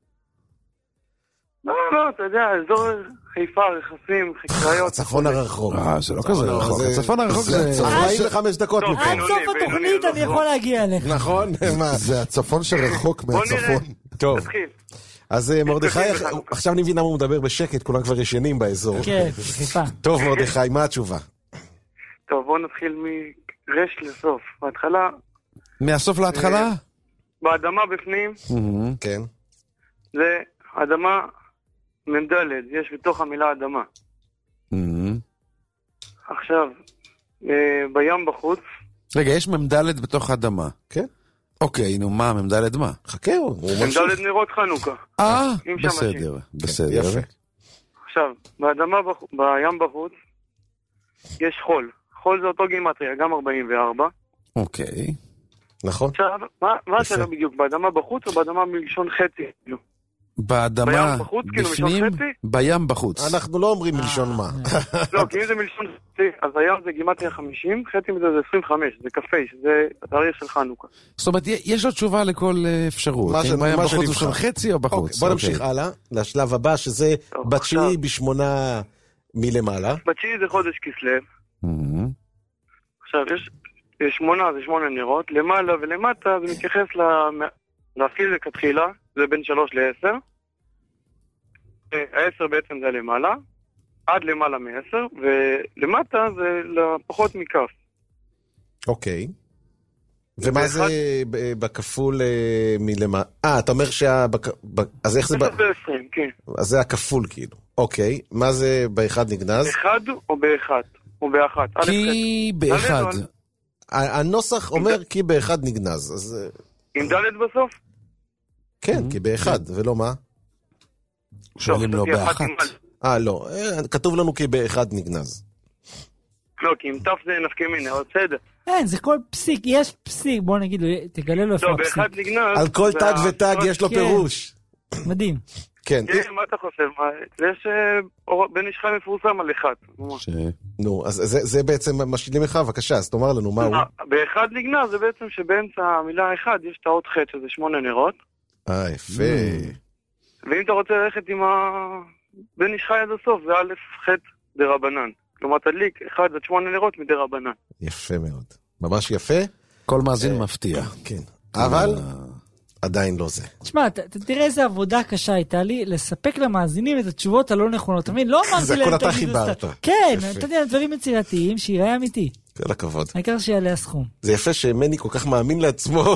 לא, אתה יודע, אזור חיפה, רכסים, חקריות. הצפון הרחוק. זה לא כזה רחוק. הצפון הרחוק זה 45 דקות מכאן. עד סוף התוכנית אני יכול להגיע אליך. נכון? זה הצפון שרחוק מהצפון. טוב. אז מרדכי, עכשיו אני מבין למה הוא מדבר בשקט, כולם כבר ישנים באזור. כן, חיפה. טוב מרדכי, מה התשובה? טוב, בואו נתחיל מרש לסוף. בהתחלה... מהסוף להתחלה? באדמה בפנים. כן. זה אדמה מנדלת, יש בתוך המילה אדמה. עכשיו, בים בחוץ. רגע, יש ממדלת בתוך האדמה. כן. אוקיי, נו מה, ממדלת מה? חכה, הוא ממשיך. ממדלת נרות חנוכה. בסדר. יפה. עכשיו, בים בחוץ, יש חול. חול זה אותו גימטריה, גם 44. אוקיי. נכון. עכשיו, מה השאלה בדיוק? באדמה בחוץ או באדמה מלשון חצי? באדמה בפנים, בים בחוץ. אנחנו לא אומרים מלשון מה. לא, כי אם זה מלשון חצי, אז הים זה גימטריה 50, חצי מזה זה 25, זה קפה, זה התאריך של חנוכה. זאת אומרת, יש לו תשובה לכל אפשרות. אם בים בחוץ הוא שם חצי או בחוץ. בוא נמשיך הלאה, לשלב הבא, שזה בתשיעי בשמונה מלמעלה. בתשיעי זה חודש כסלו. עכשיו, יש 8, זה 8 נרות, למעלה ולמטה זה מתייחס להפקיד לכתחילה, זה בין 3 ל-10. 10 בעצם זה למעלה, עד למעלה מ-10, ולמטה זה לפחות מכף. אוקיי. ומה זה בכפול מלמעלה? אתה אומר אז איך זה... 10 ו-20, כן. אז זה הכפול כאילו. אוקיי. מה זה באחד נגנז? אחד או באחד? או באחת? כי באחד. הנוסח אומר כי באחד נגנז. עם דלת בסוף? כן, כי באחד, ולא מה? שואלים לו באחת. לא, כתוב לנו כי באחד נגנז. לא, כי אם תף זה נפקי מיני, אבל בסדר. אין, זה כל פסיק, יש פסיק, בוא נגיד, תגלה לו איפה הפסיק. באחד נגנז... על כל תג ותג יש לו פירוש. מדהים. כן. מה אתה חושב? יש בן איש חי מפורסם על אחד. נו, אז זה בעצם משלים לך, בבקשה, אז תאמר לנו מה הוא. באחד נגנז זה בעצם שבאמצע המילה אחד יש את האות ח' שזה 8 נרות. יפה. ואם אתה רוצה ללכת עם בן איש חי עד הסוף, זה א' ח' דרבנן. כלומר, תדליק 1 עד 8 נרות מדרבנן. יפה מאוד. ממש יפה. כל מאזין מפתיע. כן. אבל עדיין לא זה. תשמע, תראה איזה עבודה קשה הייתה לי לספק למאזינים את התשובות הלא נכונות. תמיד, לא אמרתי להם... זה כל אתה חיברת. כן, אתה יודע, דברים יצירתיים שיראה אמיתי. כל הכבוד. העיקר שיעלה הסכום. זה יפה שמני כל כך מאמין לעצמו.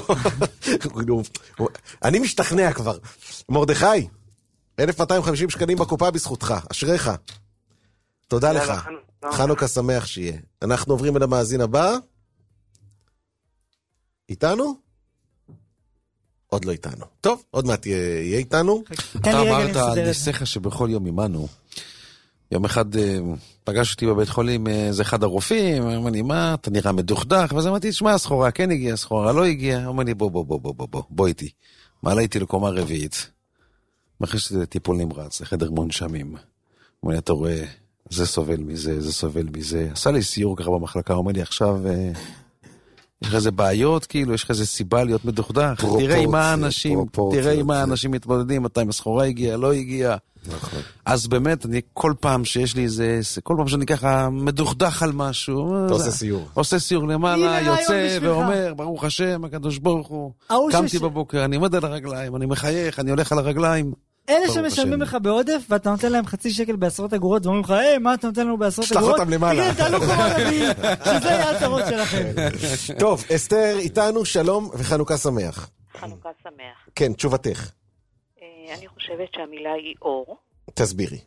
אני משתכנע כבר. מרדכי, 1250 שקלים בקופה בזכותך. אשריך. תודה לך. חנוכה שמח שיהיה. אנחנו עוברים אל המאזין הבא. איתנו? עוד לא איתנו. טוב, עוד מעט יהיה איתנו. אתה אמרת ניסיך שבכל יום עמנו. יום אחד פגש אותי בבית חולים איזה אחד הרופאים, אמר לי, מה, אתה נראה מדוכדך? ואז אמרתי, שמע, הסחורה כן הגיעה, הסחורה לא הגיעה. אמר לי, בוא איתי. מעלה איתי לקומה רביעית. אחרי שזה טיפול נמרץ, לחדר מונשמים. אמר לי, אתה רואה, זה סובל מזה, זה סובל מזה. עשה לי סיור ככה במחלקה, אומר לי, עכשיו... יש לך איזה בעיות, כאילו, יש לך איזה סיבה להיות מדוכדך. תראה עם מה האנשים מתמודדים, מתי הסחורה הגיעה, לא הגיעה. אז באמת, אני כל פעם שיש לי איזה, כל פעם שאני ככה מדוכדך על משהו, אתה עושה סיור. עושה סיור למעלה, יוצא ואומר, ברוך השם, הקדוש ברוך הוא. קמתי בבוקר, אני עומד על הרגליים, אני מחייך, אני הולך על הרגליים. אלה שמשלמים לך בעודף, ואתה נותן להם חצי שקל בעשרות אגורות, ואומרים לך, מה אתה נותן לנו בעשרות אגורות? שלח אותם למעלה. תגיד, תעלו קומה רביעית, שזה היה הצהרות שלכם. טוב, אסתר, איתנו, שלום וחנוכה שמח. חנוכה שמח. כן, תשובתך. אני חושבת שהמילה היא אור. תסבירי.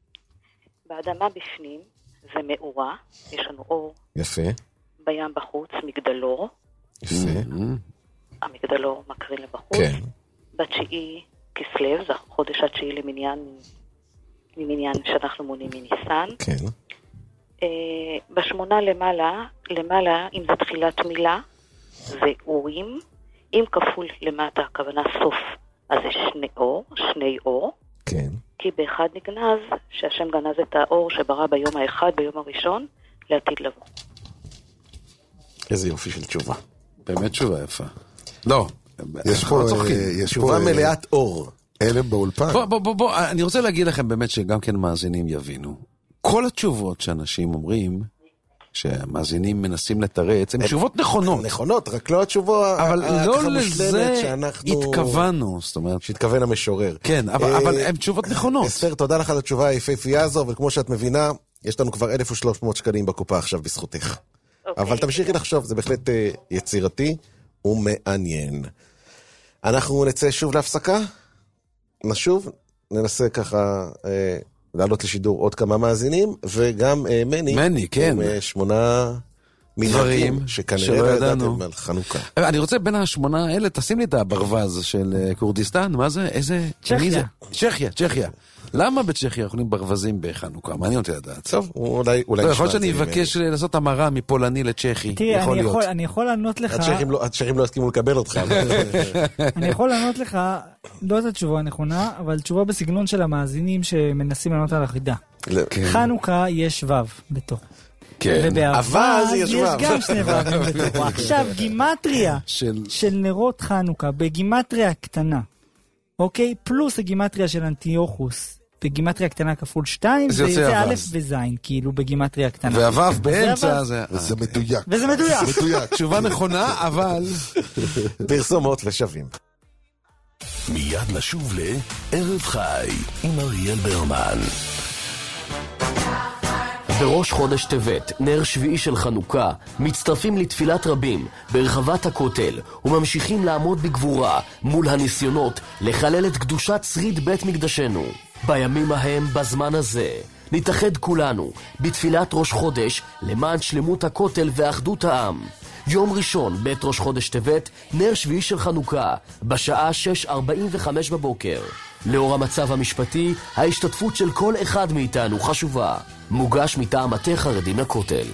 באדמה בפנים זה מאורה, יש לנו אור. יפה. בים בחוץ, מגדלור. יפה. המגדלור מקרין לבחוץ. כן. בתשיעי כסלו, זה החודש התשיעי למניין שאנחנו מונים מניסן. כן. בשמונה למעלה, אם זה תחילת מילה, זה אורים. אם כפול למטה, הכוונה סוף, אז זה שני אור. כן. כי באחד נגנז, שהשם גנז את האור שברא ביום האחד, ביום הראשון, לעתיד לבוא. איזה יופי של תשובה. באמת תשובה יפה. לא. יש פה תשובה מלאת אור. אלם באולפן. בוא, אני רוצה להגיד לכם באמת שגם כן מאזינים יבינו. כל התשובות שאנשים אומרים, שהמאזינים מנסים לתרץ, הן תשובות נכונות. נכונות, רק לא התשובה אבל לא לזה שאנחנו... התכוונו, זאת אומרת. שהתכוון המשורר. כן, אבל הן תשובות נכונות. אסתר, תודה לך על התשובה היפהפייה הזו, וכמו שאת מבינה, יש לנו כבר 1,300 שקלים בקופה עכשיו בזכותך. אבל תמשיכי לחשוב, זה בהחלט יצירתי ומעניין. אנחנו נצא שוב להפסקה, נשוב, ננסה ככה לעלות לשידור עוד כמה מאזינים, וגם מני, כן. עם 8 דברים שכנראה לא ידעתם על חנוכה. אני רוצה בין ה8 האלה, תשים לי את הברווז של כורדיסטן, מה זה? איזה? צ'כיה. למה בצ'כיה אוכלים ברווזים בחנוכה? מעניין אותי לדעת. טוב, אולי יכול שאני אבקש לעשות המרה מפולני לצ'כי. תראה, אני יכול לענות לך... הצ'כים לא הסכימו לקבל אותך. אני יכול לענות לך, לא את התשובה הנכונה, אבל תשובה בסגנון של המאזינים שמנסים לענות על החידה. חנוכה יש ו' בתוך. אבל יש גם 2 ו"ים בתוכו. עכשיו גימטריה של נרות חנוכה בגימטריה קטנה, אוקיי? פלוס הגימטריה של אנטיוכוס בגימטריה קטנה כפול 2, זה יוצא א' וז', כאילו בגימטריה קטנה. והו' באמצע זה מדויק. וזה מדויק. תשובה נכונה, אבל פרסומות ושווים. מיד נשוב לערב חי עם אריאל ברמן. בראש חודש טבת, נר שביעי של חנוכה, מצטרפים לתפילת רבים ברחבת הכותל וממשיכים לעמוד בגבורה מול הניסיונות לחלל את קדושת שריד בית מקדשנו. בימים ההם, בזמן הזה, נתאחד כולנו בתפילת ראש חודש למען שלמות הכותל ואחדות העם. יום ראשון, בית ראש חודש טבת, נר שביעי של חנוכה, בשעה 6:45 בבוקר. לאור המצב המשפטי, ההשתתפות של כל אחד מאיתנו חשובה. מוגש מטעם מטה חרדים לכותל.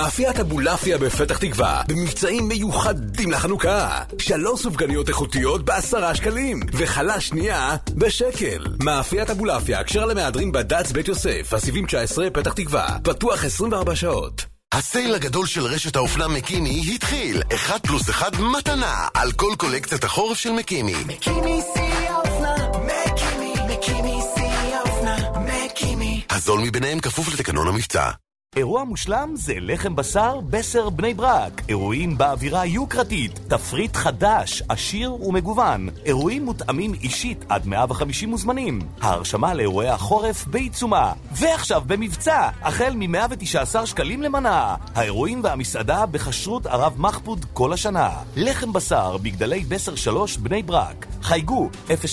מאפיית אבולעפיה בפתח תקווה, במבצעים מיוחדים לחנוכה. 3 סופגניות איכותיות ב10 שקלים, וחלה שנייה בשקל. מאפיית אבולעפיה, הקשר למהדרין בד"ץ בית יוסף, הסיבים 19, פתח תקווה. פתוח 24 שעות. הסייל הגדול של רשת האופנה מקימי התחיל. 1+1 מתנה על כל קולקציית החורף של מקימי. מקימי שיא האופנה, מקימי שיא האופנה, מקימי. הזול מביניהם כפוף לתקנון המבצע. אירוע מושלם זה לחם בשר בסר בני ברק. אירועים באווירה יוקרתית, תפריט חדש, עשיר ומגוון. אירועים מותאמים אישית עד 150 מוזמנים. ההרשמה לאירועי החורף בעיצומה. ועכשיו במבצע, החל מ-119 שקלים למנה. האירועים והמסעדה בחשרות הרב מחפוד כל השנה. לחם בשר בגדלי בסר 3 בני ברק. חייגו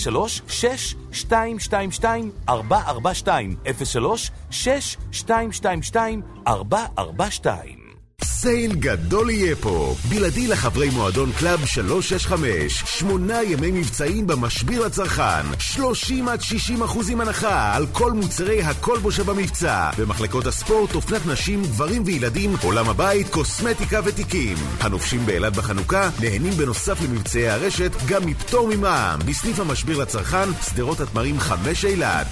03-6222-442 03-6222-442. סייל גדול יהיה פה, בלעדי לחברי מועדון קלאב 365, 8 ימי מבצעים במשביר לצרכן, 30-60% הנחה על כל מוצרי הקולבו שבמבצע, במחלקות הספורט, אופנת נשים, גברים וילדים, עולם הבית, קוסמטיקה ותיקים. הנופשים באילת בחנוכה נהנים בנוסף למבצעי הרשת גם מפטור ממע"מ, בסניף המשביר לצרכן, שדרות התמרים 5 אילת.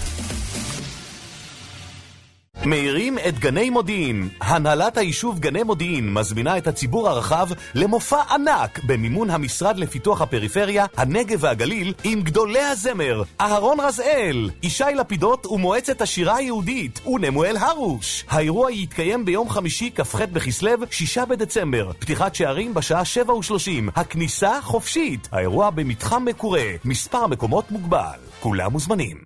מאירים את גני מודיעין. הנהלת היישוב גני מודיעין מזמינה את הציבור הרחב למופע ענק במימון המשרד לפיתוח הפריפריה, הנגב והגליל, עם גדולי הזמר אהרון רזאל, ישי לפידות ומועצת השירה היהודית ונמואל הרוש. האירוע יתקיים ביום חמישי כ"ח בכסלו 6 בדצמבר. פתיחת שערים בשעה 7:30. הכניסה חופשית. האירוע במתחם מקורה. מספר מקומות מוגבל. כולם מוזמנים.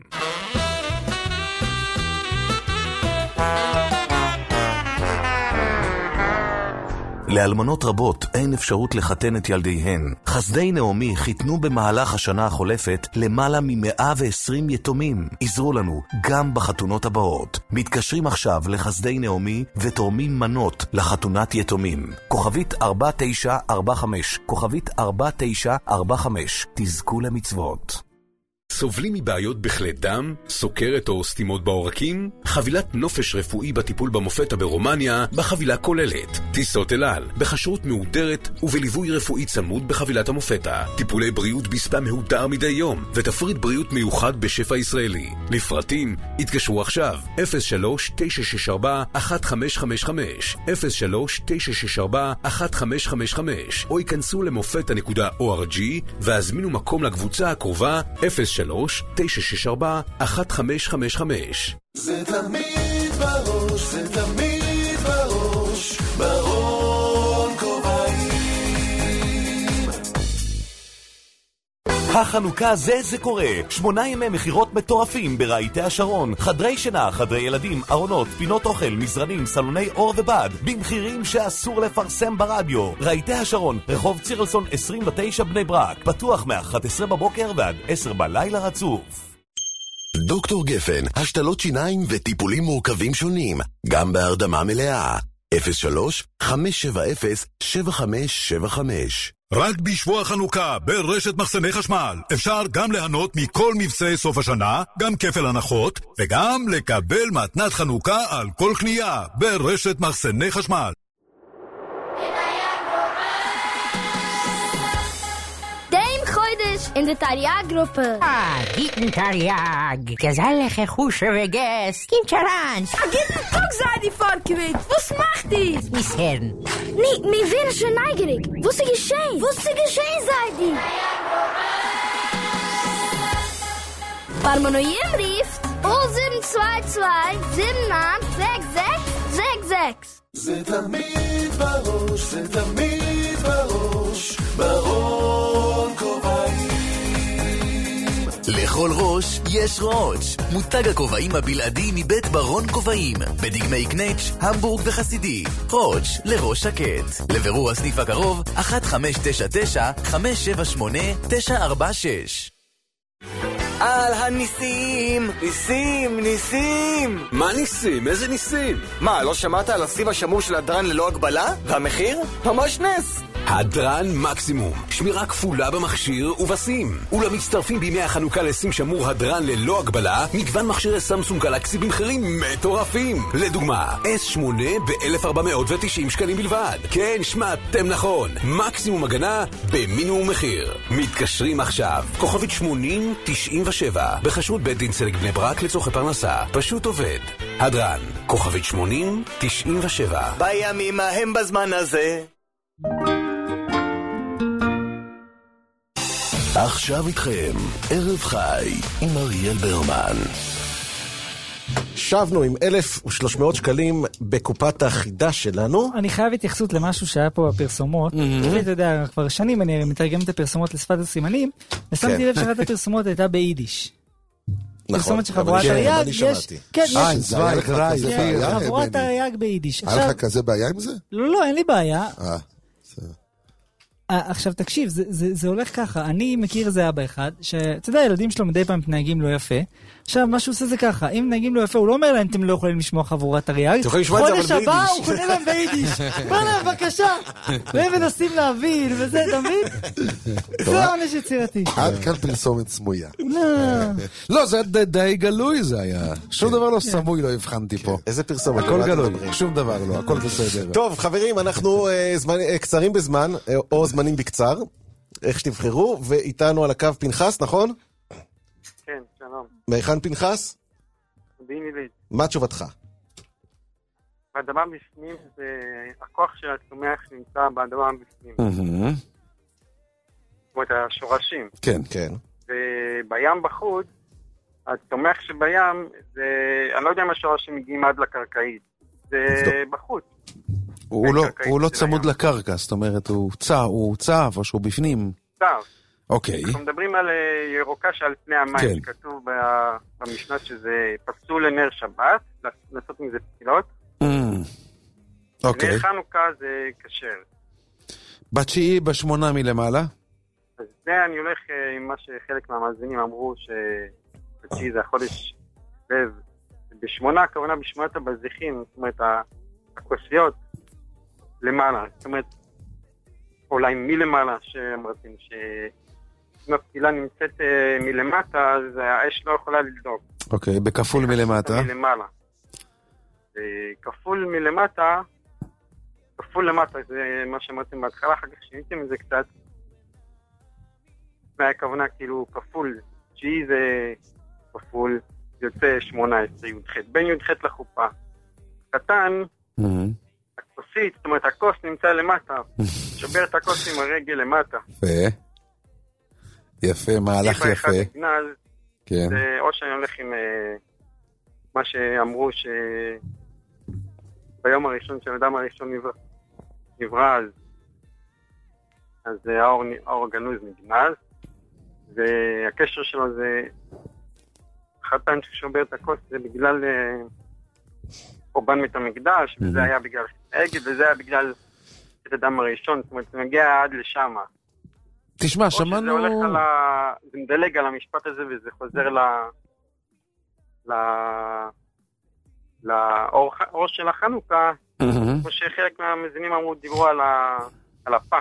לאלמנות רבות אין אפשרות לחתן את ילדיהן. חסדי נעמי חיתנו במהלך השנה החולפת למעלה מ-120 יתומים. עזרו לנו גם בחתונות הבאות. מתקשרים עכשיו לחסדי נעמי ותורמים מנות לחתונת יתומים. כוכבית 4945, כוכבית 4945. תזכו למצוות. סובלים מבעיות בכלי דם, סוכרת או סתימות בעורקים? חבילת נופש רפואי בטיפול במופתה ברומניה בחבילה כוללת. טיסות אל על, בחשרות מהודרת ובליווי רפואי צמוד בחבילת המופתה. טיפולי בריאות בספה מהודר מדי יום ותפריט בריאות מיוחד בשפע ישראלי. לפרטים, התקשרו עכשיו 03-964-1555 03-964-1555 או ייכנסו למופתה.org והזמינו מקום לקבוצה הקרובה 03-964-1555. זה תמיד בראש, זה תמיד בראש, ברון כובעים. החנוכה זה קורה. 8 ימי מחירות מטורפים ברהיטי השרון. חדרי שינה, חדרי ילדים, ארונות, פינות אוכל, מזרנים, סלוני אור ובד, במחירים שאסור לפרסם ברדיו. רהיטי השרון, רחוב צירלסון 29 בני ברק. פתוח מ-11 בבוקר ועד 10 בלילה רצוף. דוקטור גפן, השתלות שיניים וטיפולים מורכבים שונים, גם בהרדמה מלאה. 03-570-7575. רק בשבוע חנוכה ברשת מחסני חשמל אפשר גם ליהנות מכל מבצעי סוף השנה, גם כפל הנחות, וגם לקבל מתנת חנוכה על כל קנייה ברשת מחסני חשמל. in der Tariag-Gruppe. Guten Tariag. Gesellige Kusche vergesst. Kommt schon ran. Guten Tag, sei die Vorgewit. Was macht die? Miss Herren. Nee, mir wäre schon neugierig. Was ist geschehen? Was ist geschehen, sei die? Parmonoyen rief 0722-796666. זה תמיד בראש, זה תמיד בראש, ברון כובעים. לכל ראש יש ראש. מותג הכובעים הבלעדי מבית ברון כובעים. בדגמי קנץ', המבורג וחסידי. ראש לראש שקט. לבירור הסניף הקרוב 1599-578-946. על הניסים, ניסים. מה ניסים? איזה ניסים? מה, לא שמעת על הסיב השמור של הדרן ללא הגבלה? והמחיר? ממש נס. הדרן מקסימום, שמירה כפולה במכשיר ובסים. ולמצטרפים בימי החנוכה לסים שמור הדרן ללא הגבלה, מגוון מכשירי סמסונג גלקסי במחירים מטורפים. לדוגמה, S8 ב-1,490 שקלים בלבד. כן, שמעתם נכון, מקסימום הגנה במינימום מחיר. מתקשרים עכשיו, כוכבית 8097, בחשבות בית דין צדק בני ברק לצורכי פרנסה. פשוט עובד. הדרן, כוכבית 8097. בימים ההם בזמן הזה. עכשיו איתכם, ערב חי עם אריאל ברמן. שבנו עם 1,300 שקלים בקופת החידה שלנו. אני חייב התייחסות למשהו שהיה פה בפרסומות. אתה יודע, כבר שנים אני מתרגם את הפרסומות לשפת הסימנים, ושמתי לב שאחת הפרסומות הייתה ביידיש. פרסומת של חבורת הרייג, יש חבורת הרייג ביידיש. היה לך כזה בעיה עם זה? לא, אין לי בעיה. עכשיו תקשיב, זה הולך ככה, אני מכיר איזה אבא אחד, שאתה יודע, הילדים שלו מדי פעם מתנהגים לא יפה, עכשיו מה שהוא עושה זה ככה, אם מתנהגים לא יפה, הוא לא אומר להם, אתם לא יכולים לשמוע חבורת הרייג, חודש הבא הוא קונה להם ביידיש, בוא להם בבקשה, והם מנסים להבין, וזה, אתה מבין? זה העונש יצירתי. עד כאן פרסומת סמויה. לא, זה די גלוי זה היה, שום דבר לא סמוי, לא הבחנתי פה. איזה פרסומת? הכל גלוי, שום דבר לא, הכל בסדר. טוב, חברים, אנחנו קצרים בזמן, או זמנים בקצר, איך שתבחרו, ואיתנו על הקו פנחס, נכון? כן, שלום. מהיכן פנחס? מודיעין עילית. מה תשובתך? באדמה בפנים זה הכוח של הצומח שנמצא באדמה בפנים. זאת אומרת, השורשים. כן, כן. ובים בחוץ, הצומח שבים, זה, אני לא יודע אם השורשים מגיעים עד לקרקעית. זה בחוץ. הוא לא צמוד לקרקע, זאת אומרת, הוא צף או שהוא בפנים. צף. אוקיי. אנחנו מדברים על ירוקה שעל פני המים, שכתוב במשנה שזה פסול לנר שבת, לעשות מזה תפילות. אוקיי. נר חנוכה זה כשר. בתשיעי בשמונה מלמעלה? אז זה אני הולך עם מה שחלק מהמאזינים אמרו, שבתשיעי זה החודש לב. בשמונה, הכוונה בשמונת הבזיחים, זאת אומרת, הכוסיות למעלה, זאת אומרת, אולי מלמעלה שאמרתם, שאם הפתילה נמצאת מלמטה, אז האש לא יכולה לדלוק. אוקיי, בכפול מלמטה. מלמעלה. כפול מלמטה, כפול למטה, זה מה שאמרתם בהתחלה, אחר כך שיניתם את זה קצת. זה היה כוונה כאילו כפול, G זה כפול, יוצא 18 י"ח, בין י"ח לחופה. קטן, הכוסית, זאת אומרת, הכוס נמצא למטה, שובר את הכוס עם הרגל למטה. יפה, מהלך יפה. כן. או שאני הולך עם מה שאמרו שביום הראשון של האדם הראשון נברא, אז האור הגנוז נגנז, והקשר שלו זה חתן ששובר את הכוס, זה בגלל חורבן בית המקדש, וזה היה בגלל עגל, וזה היה בגלל את האדם הראשון, זאת אומרת, זה מגיע עד לשם. תשמע, שמענו... זה מדלג על המשפט הזה, וזה חוזר לאור של החנוכה, כמו שחלק מהמאזינים אמרו, דיברו על הפח.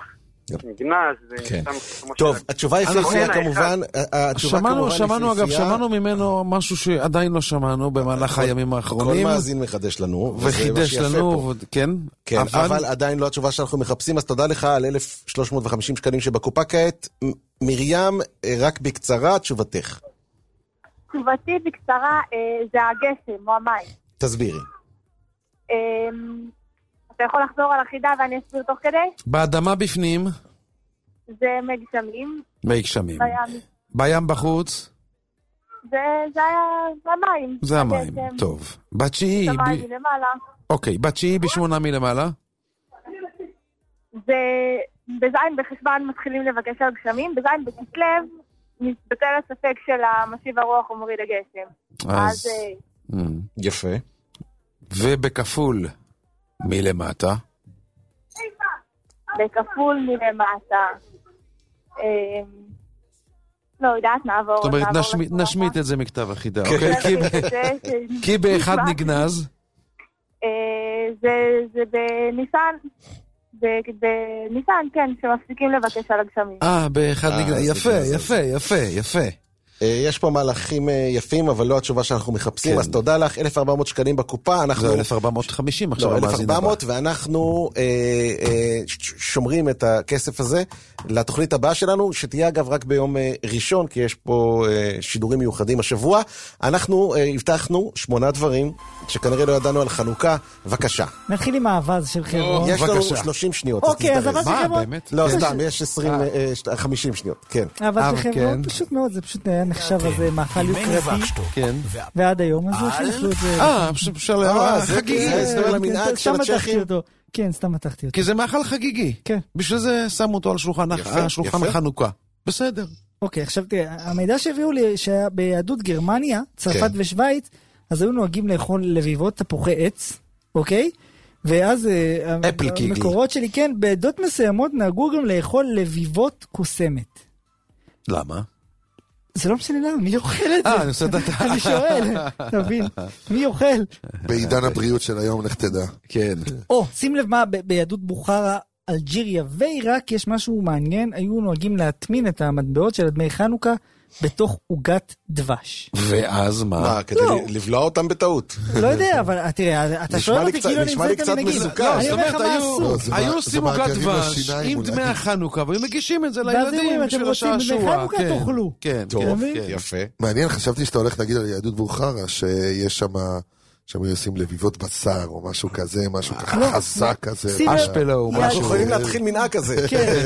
טוב, התשובה יפהפייה כמובן. שמענו ממנו משהו שעדיין לא שמענו במהלך הימים האחרונים. כל מאזין מחדש לנו. וחידש לנו, כן. כן, אבל עדיין לא התשובה שאנחנו מחפשים, אז תודה לך על 1,350 שקלים שבקופה כעת. מרים, רק בקצרה, תשובתך. תשובתי בקצרה זה הגשם או המים. תסבירי. אתה יכול לחזור על החידה ואני אסביר תוך כדי? באדמה בפנים? זה מי גשמים. מי גשמים. בים בחוץ? זה היה המים. זה המים, טוב. בתשיעי... שמיים מלמעלה. אוקיי, בתשיעי בשמונה מלמעלה? זה בזין בחשבן מתחילים לבקש על גשמים, בזין בכסלו מתבטל הספק של המשיב הרוח ומוריד הגשם. אז... יפה. ובכפול... מלמטה? בכפול מלמטה. לא יודעת, נעבור. זאת אומרת, נשמיט את זה מכתב החידה. כי באחד נגנז? זה בניסן. בניסן, כן, שמפסיקים לבקש על הגשמים. באחד נגנז. יפה. יש פה מהלכים יפים, אבל לא התשובה שאנחנו מחפשים, אז תודה לך, 1,400 שקלים בקופה. זה 1,450 עכשיו. לא, 1,400, ואנחנו שומרים את הכסף הזה לתוכנית הבאה שלנו, שתהיה אגב רק ביום ראשון, כי יש פה שידורים מיוחדים השבוע. אנחנו הבטחנו 8 דברים, שכנראה לא ידענו על חנוכה. בבקשה. נתחיל עם האבז של חברון. יש לנו 30 שניות. אוקיי, אז אבז של חברון. לא, סתם, יש 50 שניות, כן. אבז של חברון, פשוט מאוד, זה פשוט נחשב איזה מאכל יוקרתי. כן. ועד היום הזה שאנחנו את זה... חגיגי. זה למנהג של הצ'כים. כן, סתם מתחתי אותו. כי זה מאכל חגיגי. כן. בשביל זה שמו אותו על שולחן החנוכה. בסדר. אוקיי, עכשיו תראה, המידע שהביאו לי שביהדות גרמניה, צרפת ושוויץ, אז היו נוהגים לאכול לביבות תפוחי עץ, אוקיי? ואז המקורות שלי, כן, בעדות מסוימות נהגו גם לאכול לביבות קוסמת. למה? זה לא משנה למה, מי אוכל את זה? אני שואל, תבין, מי אוכל? בעידן הבריאות של היום, לך תדע. כן. שים לב מה, ביהדות בוכרה, אלג'יריה ועיראק יש משהו מעניין, היו נוהגים להטמין את המטבעות של דמי חנוכה בתוך עוגת דבש. ואז מה? כדי לבלוע אותם בטעות. לא יודע, אבל תראה, אתה שואל אותי כאילו נשמע לי קצת מסוכר. אני אומר לך מה אסור. היו עושים עוגת דבש עם דמי החנוכה, והיו מגישים את זה לילדים של השעשוע. דמי חנוכה תאכלו. כן, יפה. מעניין, חשבתי שאתה הולך להגיד על יהדות בוכרה, שיש שם עושים לביבות בשר או משהו כזה, משהו ככה חזק כזה. אשפלו. אנחנו יכולים להתחיל מנהג כזה.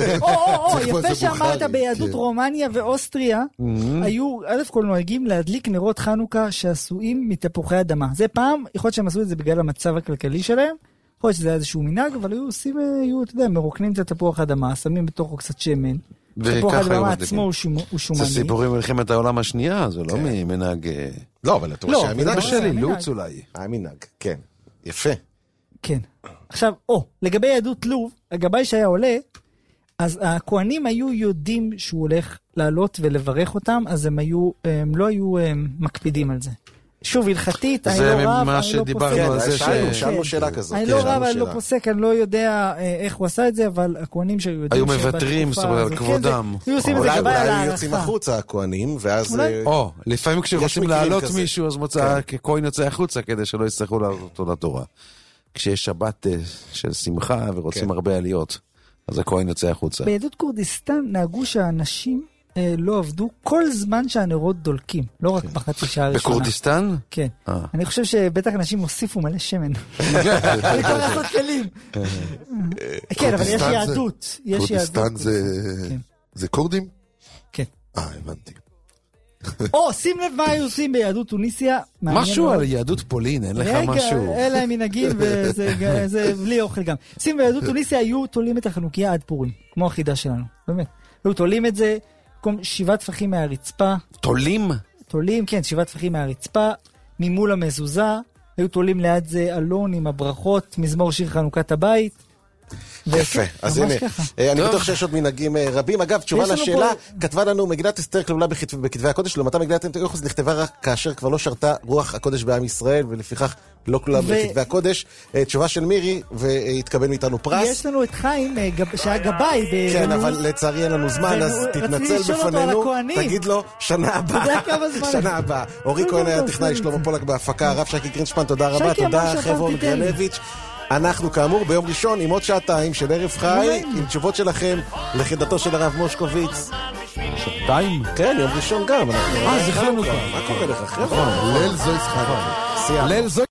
יפה שאמרת ביהדות רומניה ואוסטריה, היו אלף כל נוהגים להדליק נרות חנוכה שעשויים מתפוחי אדמה. זה פעם, יכול להיות שהם עשו את זה בגלל המצב הכלכלי שלהם, יכול להיות שזה היה איזשהו מנהג, אבל היו עושים, אתה יודע, מרוקנים את התפוח אדמה, שמים בתוכו קצת שמן. תפוח אדמה עצמו הוא שומני. זה סיפורים מלחמת העולם השנייה, זה לא מנהג... לא, אבל אתה רואה שהמנהג שלי, לוץ אולי. המנהג, כן. יפה. כן. עכשיו, לגבי יהדות לוב, הגבאי שהיה עולה, אז הכהנים היו יודעים שהוא הולך לעלות ולברך אותם, אז הם לא היו מקפידים על זה. שוב, הלכתית, אני לא רב, זה מה שדיברנו על זה שאלנו שאלה כזאת. אני לא רב, אני לא פוסק, אני לא יודע איך הוא עשה את זה, אבל הכהנים שהיו יודעים... היו מבטרים, זאת אומרת, על כבודם. היו עושים את זה גבי על הערכה. אולי יוצאים החוצה הכהנים, ואז... לפעמים כשרוצים להעלות מישהו, אז מוצא ככהן יוצא החוצה, כדי שלא יצטרכו לעלות אותו לתורה. כשיש שבת של שמחה ורוצים הרבה עליות, אז הכהן יוצא החוצה. ביהדות כורדיסטן נהגו שהאנשים לא עבדו כל זמן שהנרות דולקים, לא רק בחצי שעה הראשונה. בכורדיסטן? כן. אני חושב שבטח אנשים הוסיפו מלא שמן. אני כבר לעשות כלים. כן, אבל יש יהדות. כורדיסטן זה קורדים? כן. הבנתי. שים לב מה היו עושים ביהדות טוניסיה. משהו על יהדות פולין, אין לך משהו. אין להם מנהגים, וזה בלי אוכל גם. שים ביהדות טוניסיה היו תולים את החנוכיה עד פורים, כמו החידה שלנו. באמת. היו תולים את זה, 7 טפחים מהרצפה. תולים? תולים, כן, 7 טפחים מהרצפה, ממול המזוזה, היו תולים ליד זה אלון עם הברכות, מזמור שיר חנוכת הבית. יפה, אז הנה, אני בטוח שיש עוד מנהגים רבים. אגב, תשובה לשאלה, כתבה לנו מגילת אסתר כלולה בכתבי הקודש, לעומתה מגילת אנטיוכוס נכתבה רק כאשר כבר לא שרתה רוח הקודש בעם ישראל, ולפיכך לא כלולה בכתבי הקודש. תשובה של מירי, והתקבל מאיתנו פרס. יש לנו את חיים, שהיה גבאי. כן, אבל לצערי אין לנו זמן, אז תתנצל בפנינו, תגיד לו, שנה הבאה. שנה הבאה. אורי כהן היה טכנאי, שלמה פולק בהפקה, הרב שקי גרינשפן, תודה רבה, תודה חברון גרנביץ'. אנחנו כאמור ביום ראשון עם עוד שעתיים של ערב חי, עם תשובות שלכם לחידתו של הרב מושקוביץ. שעתיים? כן, יום ראשון גם. זה חנוכה. מה קורה לך? ליל זו ישחק. ליל זו